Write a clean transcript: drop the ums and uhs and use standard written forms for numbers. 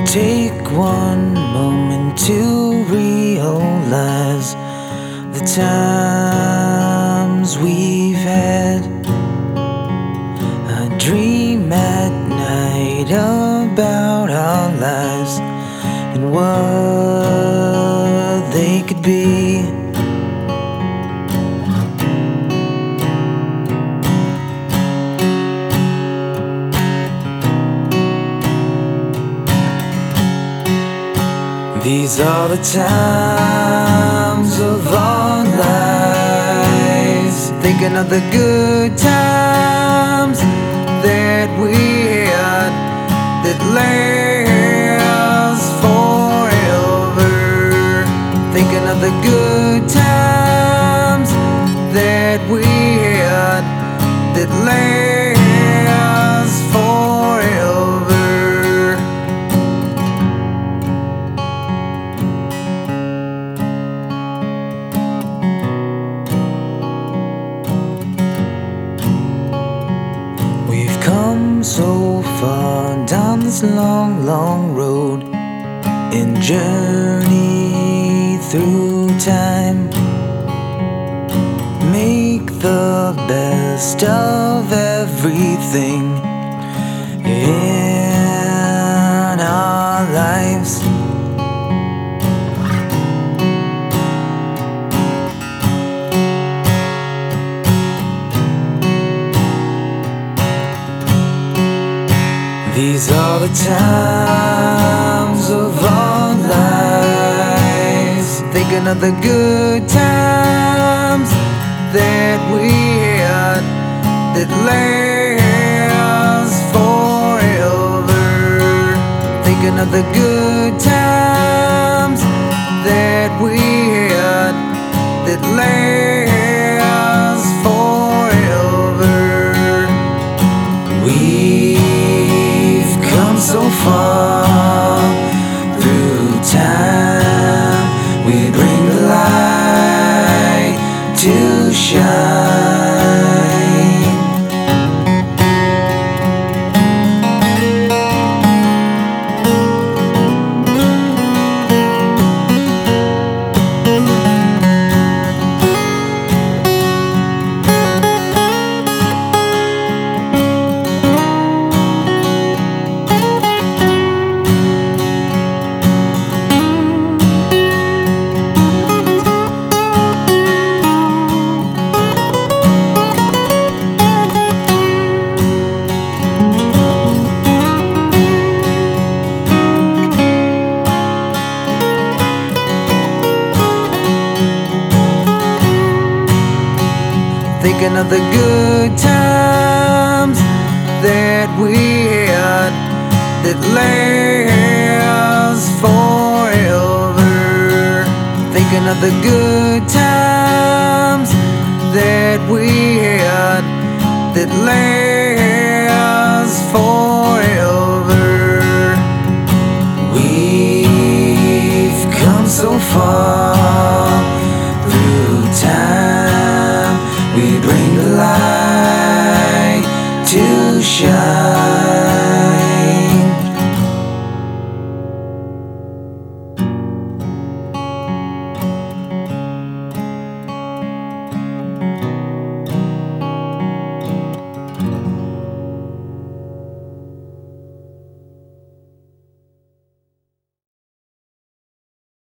Take one moment to realize the times we've had. I dream at night about our lives and what they could be. These are the times of our lives, thinking of the good times that we had that last forever. Thinking of the good times that we had that last forever. We've come so far down this long, long road and journey through time. Make the best of everything in our lives. These are the times of our lives, thinking of the good times that we had that last forever. Thinking of the good times that we had that last forever. We've come so far through time, we bring the light to shine. Thinking of the good times that we had that last forever. Thinking of the good times that we had that last forever. We've come so far